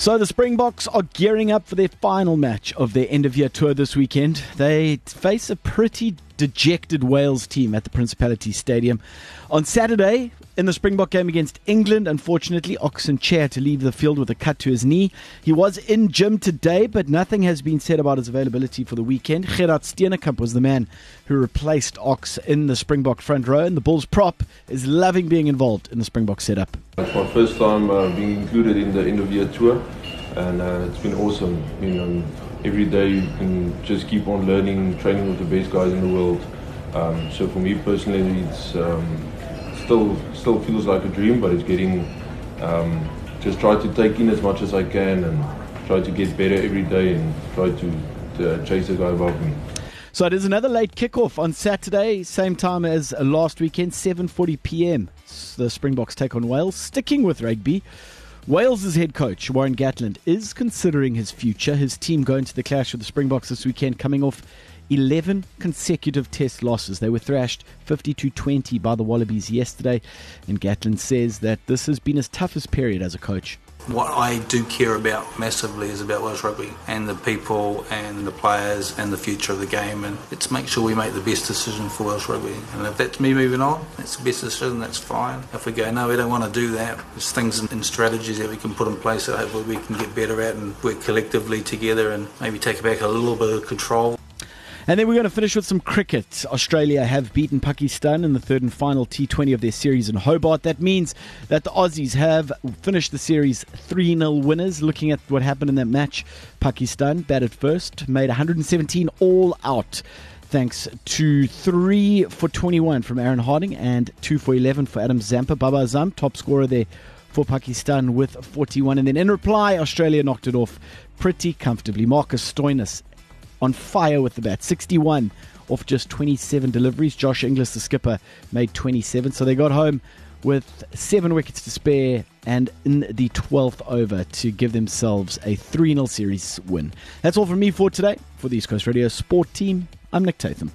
So the Springboks are gearing up for their final match of their end-of-year tour this weekend. They face a pretty dejected Wales team at the Principality Stadium. On Saturday, in the Springbok game against England, unfortunately, Oxen Chair to leave the field with a cut to his knee. He was in gym today, but nothing has been said about his availability for the weekend. Gerard Steenekamp was the man who replaced Ox in the Springbok front row, and the Bulls prop is loving being involved in the Springbok setup. It's my first time being included in the end-of-year tour, and it's been awesome. Every day you can just keep on learning, training with the best guys in the world. So for me personally, it's still feels like a dream, but it's getting just try to take in as much as I can and try to get better every day and try to chase the guy above me. So it is another late kickoff on Saturday, same time as last weekend, 7:40 p.m. The Springboks take on Wales. Sticking with rugby, Wales' head coach, Warren Gatland, is considering his future. His team going to the clash with the Springboks this weekend, coming off 11 consecutive test losses. They were thrashed 52-20 by the Wallabies yesterday, and Gatland says that this has been his toughest period as a coach. What I do care about massively is about Welsh rugby and the people and the players and the future of the game, and let's make sure we make the best decision for Welsh rugby. And if that's me moving on, that's the best decision, that's fine. If we go, no, we don't want to do that, there's things and strategies that we can put in place that hopefully we can get better at and work collectively together and maybe take back a little bit of control. And then we're going to finish with some cricket. Australia have beaten Pakistan in the third and final T20 of their series in Hobart. That means that the Aussies have finished the series 3-0 winners. Looking at what happened in that match, Pakistan batted first, made 117 all out, thanks to 3 for 21 from Aaron Harding and 2 for 11 for Adam Zampa. Baba Azam, top scorer there for Pakistan with 41. And then in reply, Australia knocked it off pretty comfortably. Marcus Stoinis on fire with the bat, 61 off just 27 deliveries. Josh Inglis, the skipper, made 27. So they got home with 7 wickets to spare and in the 12th over to give themselves a 3-0 series win. That's all from me for today. For the East Coast Radio Sport Team, I'm Nick Tatham.